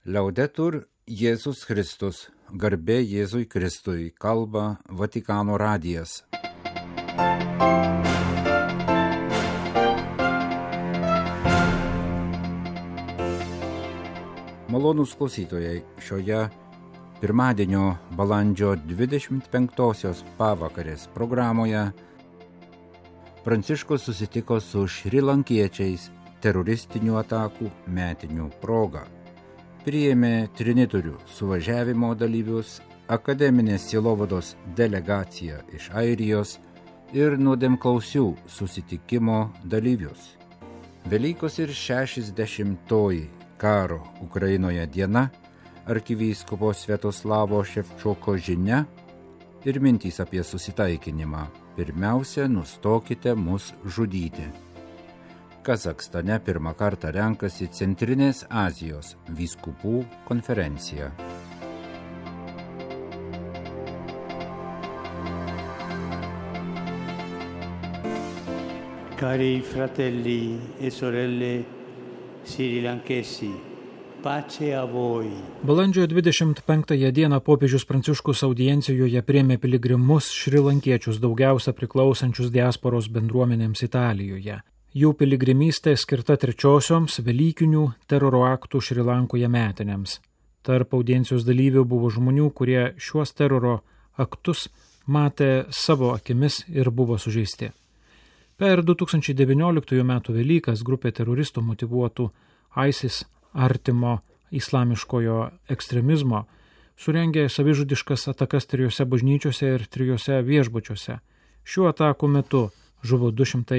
Liaudetur Jėzus Kristus, garbė Jėzui Kristui, kalba Vatikano radijas. Malonūs klausytojai, šioje pirmadienio balandžio 25-osios pavakarės programoje Pranciškus susitiko su šrilankiečiais teroristinių atakų metinių proga. Priėmė trinitorių suvažiavimo dalyvius, akademinės sielovados delegaciją iš Airijos ir nuodėmklausių susitikimo dalyvius. Velykos ir 60-oji karo Ukrainoje diena, arkivyskupo Sviatoslavo Ševčoko žinia ir mintys apie susitaikinimą. Pirmiausia, nustokite mus žudyti. Kazakstane pirmą kartą renkasi Centrinės Azijos vyskupų konferencija. Cari fratelli e sorelle srilankesi, pace a voi. Balandžio 25 dieną popiežius Pranciškus audiencijoje priėmė piligrimus šrilankiečius, daugiausia priklausančius diasporos bendruomenėms Italijoje. Jų piligrimystė skirta trečiosioms velykinių teroro aktų Šrilankoje metinėms. Tarp audiencijos dalyvių buvo žmonių, kurie šiuos teroro aktus matė savo akimis ir buvo sužeisti. Per 2019 m. Velykas grupė teroristų motyvuotų ISIS artimo islamiškojo ekstremizmo surengė savižudiškas atakas 3 bažnyčiose ir 3 viešbučiuose. Šiuo atakų metu žuvo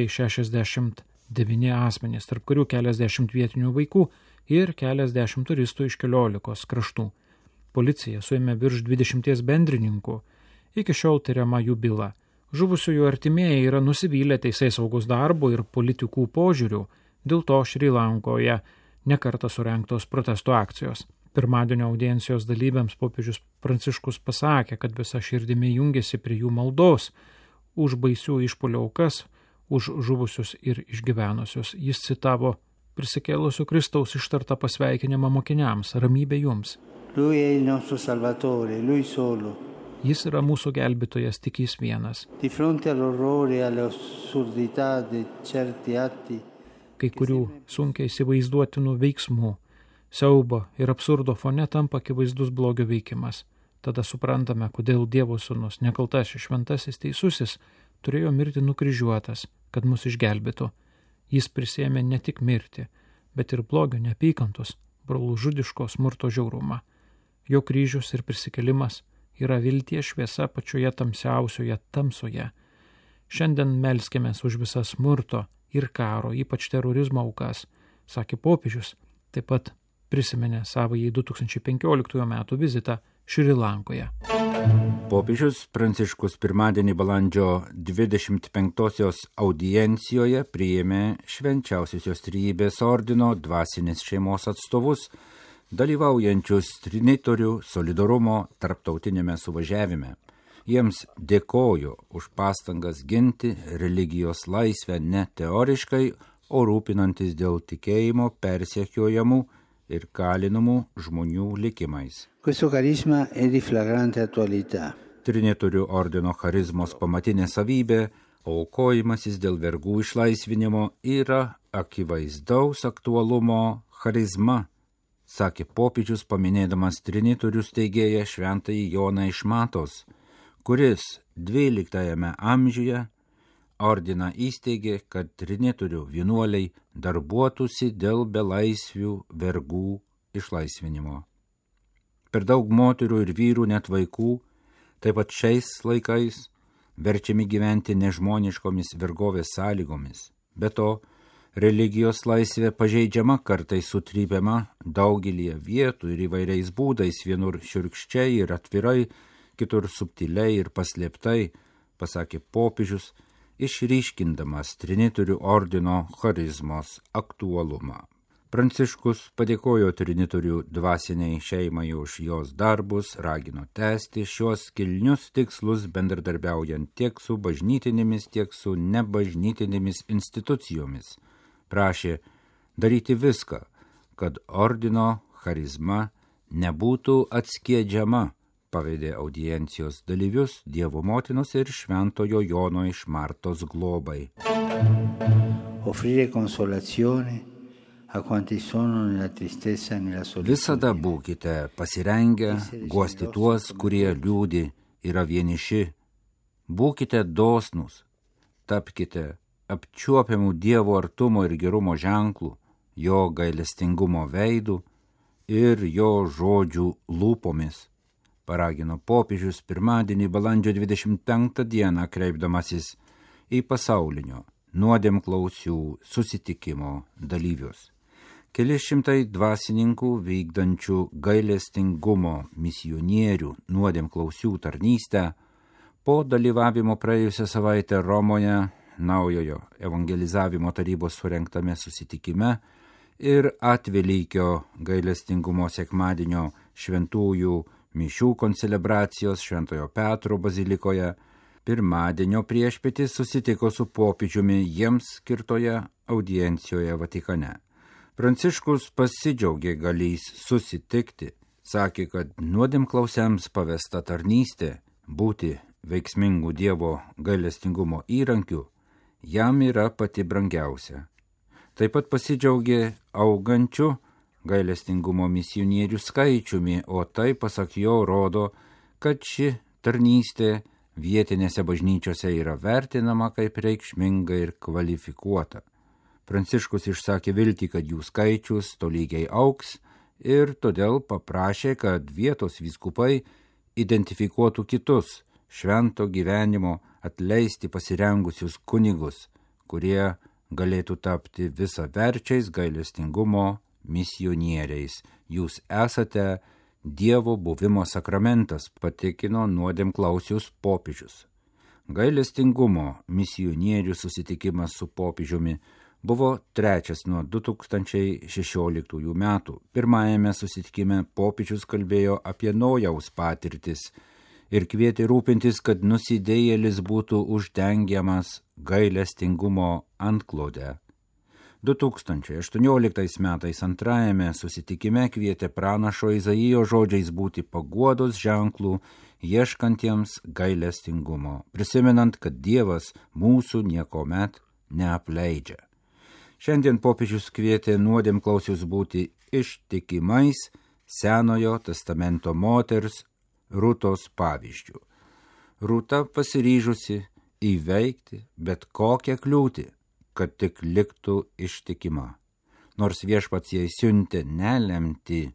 269 asmenys, tarp kurių keliasdešimt vietinių vaikų ir keliasdešimt turistų iš 14 kraštų. Policija suėmė virš 20 bendrininkų, iki šiol tyriama jų byla. Žuvusiųjų artimieji yra nusivylę teisėsaugos darbo ir politikų požiūrių, dėl to Šrilankoje nekartą surengtos protesto akcijos. Pirmadienio audiencijos dalyviams popiežius Pranciškus pasakė, kad visa širdimi jungiasi prie jų maldos už baisių išpuolių aukas, už žuvusius ir išgyvenusius. Jis citavo prisikėlusio Kristaus ištartą pasveikinimą mokiniams: ramybė jums. Lui è il nostro Salvatore, lui solo. Jis yra mūsų gelbėtojas, tik jis vienas. Di fronte all'orrore e all'assurdità di certi atti, kai kurių sunkiai įsivaizduotinų veiksmų, siaubo ir absurdo fone tampa akivaizdus blogio veikimas. Tada suprantame, kodėl Dievo sūnus, nekaltasis šventasis teisusis, turėjo mirti nukryžiuotas, kad mus išgelbėtų. Jis prisėmė ne tik mirtį, bet ir blogio, neapykantos, brolžudiško smurto žiaurumą. Jo kryžius ir prisikėlimas yra vilties šviesa pačioje tamsiausioje tamsoje. Šiandien melskimės už visą smurto ir karo, ypač terorizmo aukas, sakė popiežius, taip pat prisiminė savąjį 2015 m. vizitą Šrilankoje. Popiežius Pranciškus pirmadienį balandžio 25-osios audiencijoje priėmė Švenčiausiosios Trejybės ordino dvasinės šeimos atstovus, dalyvaujančius trinitorių solidarumo tarptautinėme suvažiavime. Jiems dėkoju už pastangas ginti religijos laisvę ne teoriškai, o rūpinantis dėl tikėjimo persekiojamų ir kalinamų žmonių likimais. Questo carisma è di flagrante attualità. Trinitorių ordino charizmos pamatinė savybė, aukojimasis dėl vergų išlaisvinimo, yra akivaizdaus aktualumo charizma, sakė popiežius, paminėdamas trinitorių steigėją šventąjį Joną iš Matos, kuris 12 amžiuje ordiną įsteigė, kad trinitorių vienuoliai darbuotųsi dėl belaisvių vergų išlaisvinimo. Per daug moterų ir vyrų, net vaikų, taip pat šiais laikais, verčiami gyventi nežmoniškomis vergovės sąlygomis. Be to, religijos laisvė pažeidžiama, kartais sutrypiama daugelį vietų ir įvairiais būdais, vienur šiurkščiai ir atvirai, kitur subtiliai ir paslėptai, pasakė popiežius, išryškindamas trinitorių ordino charizmos aktualumą. Pranciškus padėkojo trinitorių dvasiniai šeimai už jos darbus, ragino tęsti šios kilnius tikslus bendradarbiaujant tiek su bažnytinėmis, tiek su nebažnytinėmis institucijomis. Prašė daryti viską, kad ordino charizma nebūtų atskiedžiama, pavedė audiencijos dalyvius Dievo motinos ir Šventojo Jono iš Martos globai. Offrire consolazione a quanti sono nella tristezza e nella solitudine. Visada būkite pasirengę guosti tuos, kurie liūdi, yra vieniši. Būkite dosnūs, tapkite apčiuopiamų Dievo artumo ir gerumo ženklų, jo gailestingumo veidų ir jo žodžių lūpomis, paragino popiežius pirmadienį balandžio 25 dieną kreipdamasis į pasaulinio nuodėmklausių susitikimo dalyvius. Keli šimtai dvasininkų vykdančių gailestingumo misionierių nuodėmklausių tarnystę po dalyvavimo praėjusią savaitę Romoje naujojo evangelizavimo tarybos surengtame susitikime ir Atvelykio gailestingumo sekmadienio šventųjų mišių koncelebracijos Šventojo Petro bazilikoje pirmadienio priešpietį susitiko su popiežiumi jiems skirtoje audiencijoje Vatikane. Pranciškus pasidžiaugė galįs susitikti, sakė, kad nuodėmklausiams pavesta tarnystė būti veiksmingų Dievo gailestingumo įrankių jam yra pati brangiausia. Taip pat pasidžiaugė augančiu gailestingumo misionierių skaičiumi, o tai, pasak jo, rodo, kad ši tarnystė vietinėse bažnyčiose yra vertinama kaip reikšminga ir kvalifikuota. Pranciškus išsakė viltį, kad jų skaičius tolygiai augs ir todėl paprašė, kad vietos vyskupai identifikuotų kitus švento gyvenimo atleisti pasirengusius kunigus, kurie galėtų tapti visaverčiais gailestingumo misionieriais. Jūs esate Dievo buvimo sakramentas, patikino nuodėmklausius popiežius. Gailestingumo misionierių susitikimas su popiežiumi buvo trečias nuo 2016 metų. Pirmajame susitikime popiežius kalbėjo apie nojaus patirtis ir kvietė rūpintis, kad nusidėjėlis būtų uždengiamas gailestingumo antklodę. 2018 metais antrajame susitikime kvietė pranašo Izaijo žodžiais būti paguodos ženklų ieškantiems gailestingumo, prisimenant, kad Dievas mūsų niekuomet neapleidžia. Šiandien popiežius kvietė nuodėmklausius būti ištikimais Senojo testamento moters Rūtos pavyzdžių. Rūta pasiryžusi įveikti bet kokią kliūtį, kad tik liktų ištikima. Nors viešpats jai siuntė nelemti,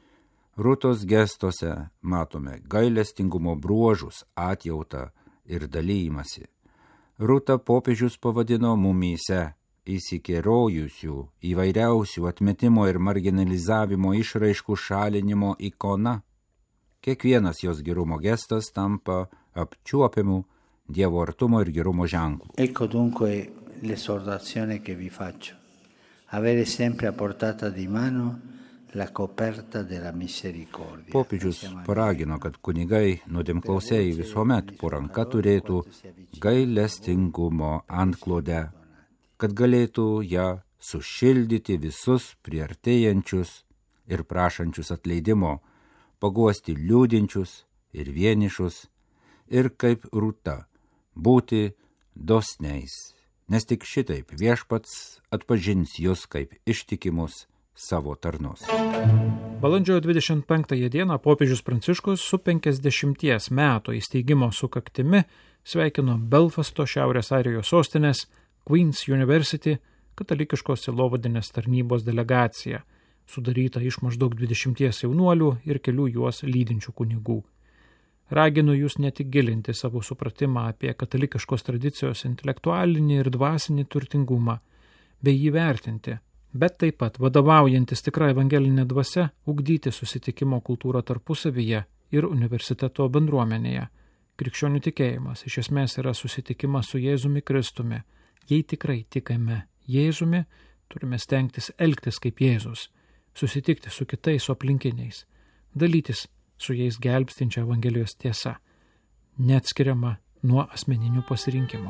Rūtos gestuose matome gailestingumo bruožus, atjautą ir dalymasi. Rūta popiežius pavadino mumyse įsikerojusių įvairiausių atmetimo ir marginalizavimo išraiškų šalinimo ikona. Kiekvienas jos gerumo gestas tampa apčiuopiamu Dievo artumo ir gerumo ženklu. Ecco dunque l'esortazione che vi faccio. Avere sempre a portata di mano la coperta della misericordia. Popiežius paragino, kad kunigai nuodėmklausėjai visuomet po ranka turėtų gailestingumo antklodę, kad galėtų ją sušildyti visus priartėjančius ir prašančius atleidimo, paguosti liūdinčius ir vienišus ir kaip Rūta būti dosniais, nes tik šitaip viešpats atpažins jūs kaip ištikimus savo tarnus. Balandžio 25 dieną popiežius Pranciškus su 50 metų įsteigimo sukaktimi sveikino Belfasto Šiaurės Airijos sostinės Queen's University katalikiškos sielovadinės tarnybos delegaciją, sudaryta iš maždaug 20 jaunuolių ir kelių juos lydinčių kunigų. Raginu jūs ne tik gilinti savo supratimą apie katalikiškos tradicijos intelektualinį ir dvasinį turtingumą, bei jį vertinti, bet taip pat vadovaujantis tikra evangelinė dvasia, ugdyti susitikimo kultūrą tarpusavyje ir universiteto bendruomenėje. Krikščionių tikėjimas iš esmės yra susitikimas su Jėzumi Kristumi. Jei tikrai tikime Jėzumi, turime stengtis elgtis kaip Jėzus, susitikti su kitais, su aplinkiniais, dalytis su jais gelbstinčia Evangelijos tiesa, neatskiriama nuo asmeninių pasirinkimo.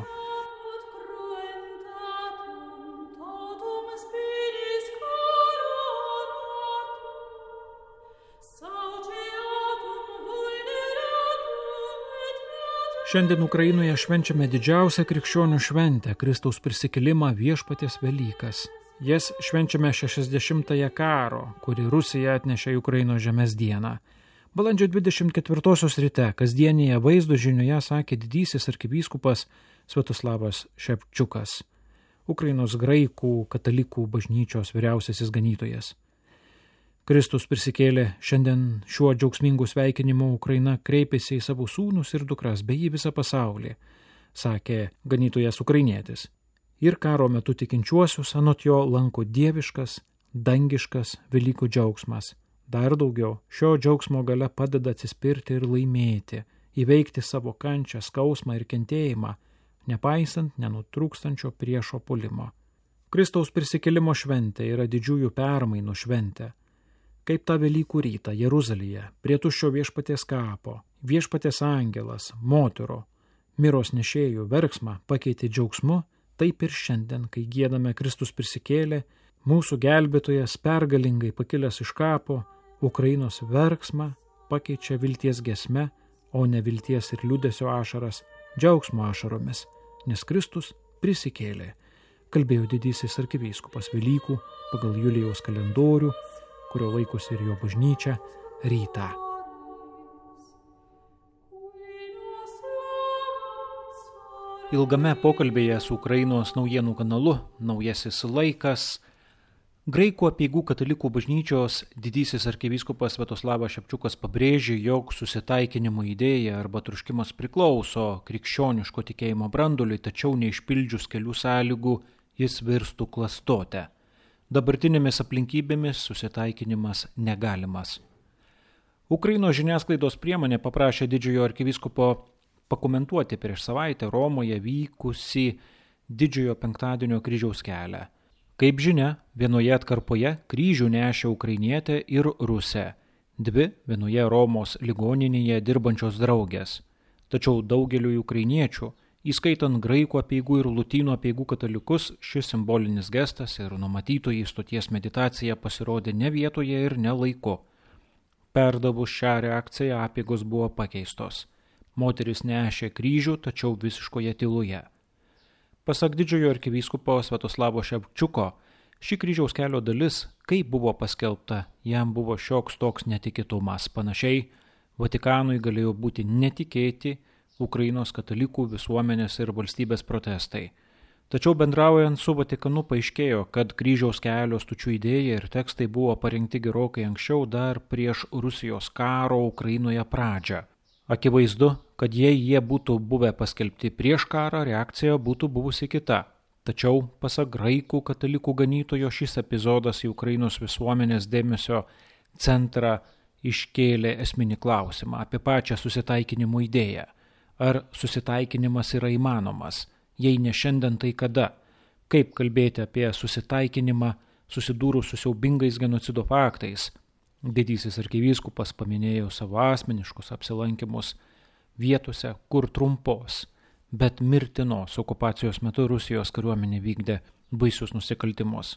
Šiandien Ukrainoje švenčiame didžiausią krikščionių šventę – Kristaus prisikėlimą, Viešpaties Velykas. Jas švenčiame 60-ąją karo, kurį Rusija atnešė į Ukrainos žemės dieną. Balandžio 24 ryte kasdienėje vaizdo žinioje sakė didysis arkivyskupas Sviatoslavas Šepčiukas, Ukrainos graikų katalikų bažnyčios vyriausiasis ganytojas. Kristus prisikėlė, šiandien šiuo džiaugsmingu sveikinimu Ukraina kreipėsi į savo sūnus ir dukras bei į visą pasaulį, sakė ganytojas ukrainietis. Ir karo metu tikinčiuosius anot jo lanko dieviškas, dangiškas Velykų džiaugsmas. Dar daugiau, šio džiaugsmo galia padeda atsispirti ir laimėti, įveikti savo kančią, skausmą ir kentėjimą, nepaisant nenutrūkstančio priešo puolimo. Kristaus prisikėlimo šventė yra didžiųjų permainų šventė. Kaip tą Velykų rytą Jeruzalėje, prie tuščio Viešpaties kapo, Viešpaties angelas, moterų, miros nešėjų verksmą pakeitė džiaugsmu, taip ir šiandien, kai giedame Kristus prisikėlė, mūsų gelbėtojas pergalingai pakilęs iš kapo, Ukrainos verksmą pakeičia vilties giesme, o ne vilties ir liūdesio ašaras, džiaugsmo ašaromis, nes Kristus prisikėlė, kalbėjo didysis arkivyskupas Velykų pagal Julijaus kalendorių, kurio laikosi ir jo bažnyčia, rytą. Ilgame pokalbėje su Ukrainos naujienų kanalu Naujasis laikas, Graikų apeigų katalikų bažnyčios didysis arkivyskupas Sviatoslavas Šepčiukas pabrėžė, jog susitaikinimo idėja arba troškimas priklauso krikščioniško tikėjimo branduliui, tačiau neišpildžius kelių sąlygų jis virstų klastotę. Dabartinėmis aplinkybėmis susitaikinimas negalimas. Ukrainos žiniasklaidos priemonė paprašė didžiojo arkivyskupo pakomentuoti prieš savaitę Romoje vykusį didžiojo penktadienio kryžiaus kelią. Kaip žinia, vienoje atkarpoje kryžių nešė ukrainietė ir rusė, dvi vienoje Romos ligoninėje dirbančios draugės. Tačiau daugeliui ukrainiečių, įskaitant graikų apeigų ir lotynų apeigų katalikus, šis simbolinis gestas ir numatytoji stoties meditacija pasirodė ne vietoje ir ne laiku. Perdavus šią reakciją apeigos buvo pakeistos. Moteris nešė kryžių, tačiau visiškoje tyloje. Pasak didžiojo arkivyskupo Sviatoslavo Šepčiuko, ši kryžiaus kelio dalis, kaip buvo paskelbta, jam buvo šioks toks netikėtumas. Panašiai, Vatikanui galėjo būti netikėti Ukrainos katalikų visuomenės ir valstybės protestai. Tačiau bendraujant su Vatikanu paaiškėjo, kad kryžiaus kelio stočių idėja ir tekstai buvo parengti gerokai anksčiau, dar prieš Rusijos karo Ukrainoje pradžią. Akivaizdu, kad jei jie būtų buvę paskelbti prieš karą, reakcija būtų buvusi kita. Tačiau, pasak graikų katalikų ganytojo, šis epizodas į Ukrainos visuomenės dėmesio centrą iškėlė esminį klausimą apie pačią susitaikinimo idėją. Ar susitaikinimas yra įmanomas? Jei ne šiandien, tai kada? Kaip kalbėti apie susitaikinimą susidūrus su siaubingais genocido faktais? Didysis arkivyskupas paminėjo savo asmeniškus apsilankimus vietose, kur trumpos, bet mirtinos okupacijos metu Rusijos kariuomenė vykdė baisius nusikaltimus.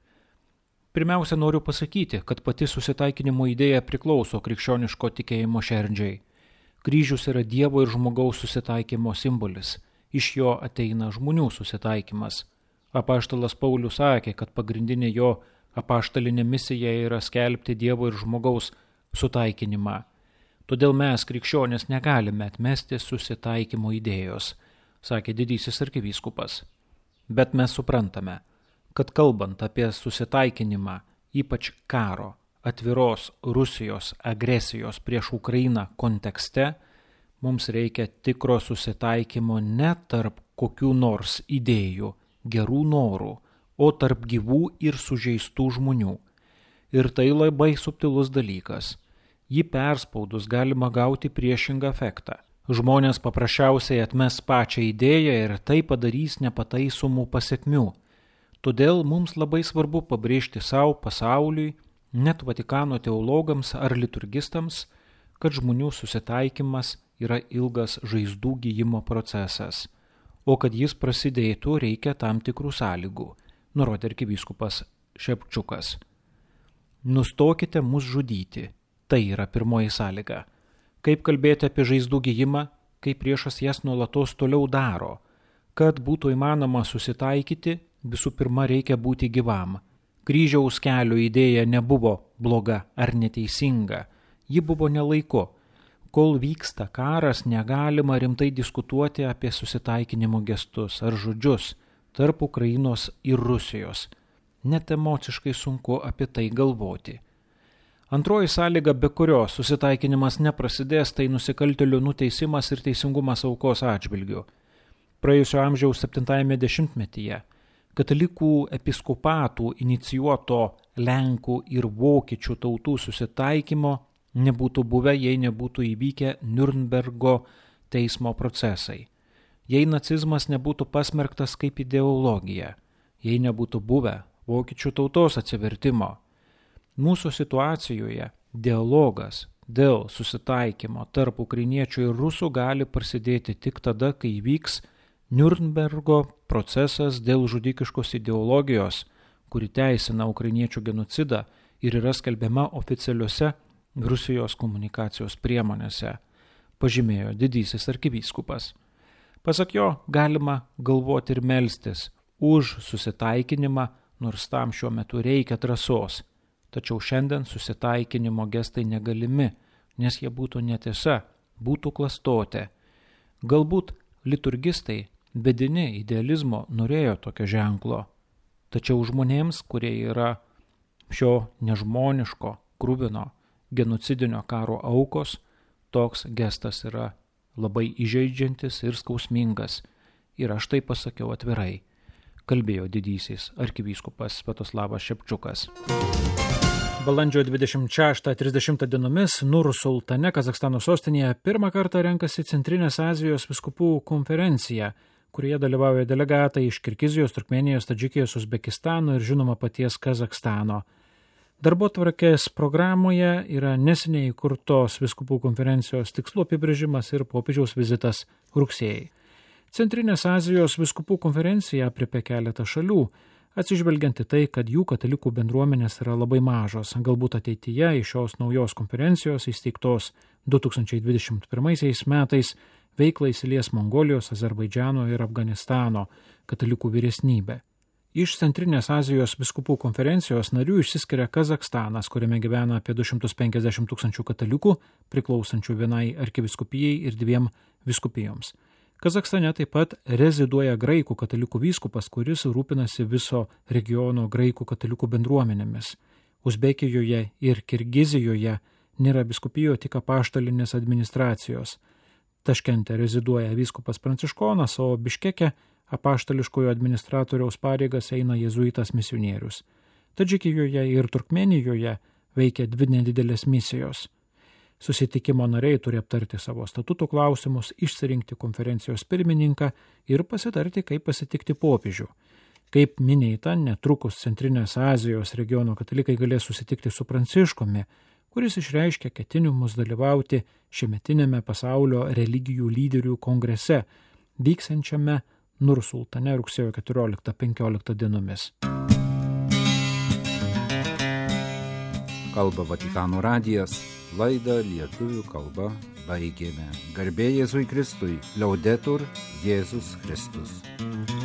Pirmiausia, noriu pasakyti, kad pati susitaikinimo idėja priklauso krikščioniško tikėjimo šerdžiai. Kryžius yra Dievo ir žmogaus susitaikymo simbolis, iš jo ateina žmonių susitaikymas. Apaštalas Paulius sakė, kad pagrindinė jo apaštalinė misija yra skelbti Dievo ir žmogaus sutaikinimą. Todėl mes, krikščionys, negalime atmesti susitaikymo idėjos, sakė didysis arkivyskupas. Bet mes suprantame, kad kalbant apie susitaikinimą, ypač karo, atviros Rusijos agresijos prieš Ukrainą kontekste, mums reikia tikro susitaikymo ne tarp kokių nors idėjų, gerų norų, o tarp gyvų ir sužeistų žmonių. Ir tai labai subtilus dalykas. Jį perspaudus galima gauti priešingą efektą. Žmonės paprasčiausiai atmes pačią idėją ir tai padarys nepataisomų pasekmių. Todėl mums labai svarbu pabrėžti savo pasauliui, net Vatikano teologams ar liturgistams, kad žmonių susitaikymas yra ilgas žaizdų gyjimo procesas, o kad jis prasidėtų reikia tam tikrų sąlygų, nurodė arkivyskupas Šepčiukas. Nustokite mus žudyti, tai yra pirmoji sąlyga. Kaip kalbėti apie žaizdų gyjimą, kai priešas jas nuolatos toliau daro. Kad būtų įmanoma susitaikyti, visų pirma reikia būti gyvam. Kryžiaus kelio idėja nebuvo bloga ar neteisinga, ji buvo nelaiku. Kol vyksta karas, negalima rimtai diskutuoti apie susitaikinimo gestus ar žodžius tarp Ukrainos ir Rusijos. Net emociškai sunku apie tai galvoti. Antroji sąlyga, be kurios susitaikinimas neprasidės, tai nusikaltėlių nuteisimas ir teisingumas aukos atžvilgiu. Praėjusio amžiaus 7-ame dešimtmetyje katalikų episkopatų inicijuoto Lenkų ir Vokiečių tautų susitaikymo nebūtų buvę, jei nebūtų įvykę Niurnbergo teismo procesai. Jei nacizmas nebūtų pasmerktas kaip ideologija, jei nebūtų buvę Vokiečių tautos atsivertimo. Mūsų situacijoje dialogas dėl susitaikymo tarp ukrainiečių ir rusų gali prasidėti tik tada, kai vyks Niurnbergo procesas dėl žudikiškos ideologijos, kuri teisina ukrainiečių genocidą ir yra skelbiama oficialiuose Rusijos komunikacijos priemonėse, pažymėjo didysis arkivyskupas. Pasak jo, galima galvoti ir melstis už susitaikinimą, nors tam šiuo metu reikia drąsos. Tačiau šiandien susitaikinimo gestai negalimi, nes jie būtų netiesa, būtų klastotė. Galbūt liturgistai vedini idealizmo norėjo tokio ženklo, tačiau žmonėms, kurie yra šio nežmoniško, kruvino, genocidinio karo aukos, toks gestas yra labai įžeidžiantis ir skausmingas. Ir aš tai pasakiau atvirai, kalbėjo didysis arkivyskupas Sviatoslavas Šepčiukas. Balandžio 26-30 dienomis Nur Sultane, Kazachstano sostinėje, pirmą kartą renkasi Centrinės Azijos vyskupų konferencija, kurioje dalyvauja delegatai iš Kirgizijos, Turkmėnijos, Tadžikijos, Uzbekistano ir žinoma paties Kazachstano. Darbotvarkės programoje yra neseniai įkurtos vyskupų konferencijos tikslų apibrėžimas ir popiežiaus vizitas rugsėjai. Centrinės Azijos vyskupų konferencija aprėpia keletą šalių, atsižvelgiant į tai, kad jų katalikų bendruomenės yra labai mažos. Galbūt ateityje iš šios naujos konferencijos įsteigtos 2021 metais veiklą įsilies Mongolijos, Azerbaidžano ir Afganistano katalikų vyresnybė. Iš Centrinės Azijos vyskupų konferencijos narių išsiskiria Kazachstanas, kuriame gyvena apie 250 000 katalikų, priklausančių vienai arkivyskupijai ir 2 vyskupijoms. Kazachstane taip pat reziduoja graikų katalikų vyskupas, kuris rūpinasi viso regiono graikų katalikų bendruomenėmis. Uzbekijoje ir Kirgizijoje nėra vyskupijo, tik apaštalinės administracijos. Taškente reziduoja vyskupas Pranciškonas, o Biškeke apaštališkojo administratoriaus pareigas eina jėzuitas misionierius. Tadžikijoje ir Turkmėnijoje veikia 2 nedidelės misijos. Susitikimo nariai turi aptarti savo statutų klausimus, išsirinkti konferencijos pirmininką ir pasitarti, kaip pasitikti popiežių. Kaip minėta, netrukus Centrinės Azijos regiono katalikai galės susitikti su Pranciškumi, kuris išreiškia ketinimus dalyvauti šiemetinėme pasaulio religijų lyderių kongrese, vyksiančiame Nur Sultane rugsėjo 14-15 dienomis. Kalba Vatikano radijas, laidą lietuvių kalba baigėme. Garbė Jėzui Kristui, Liaudetur Jėzus Kristus.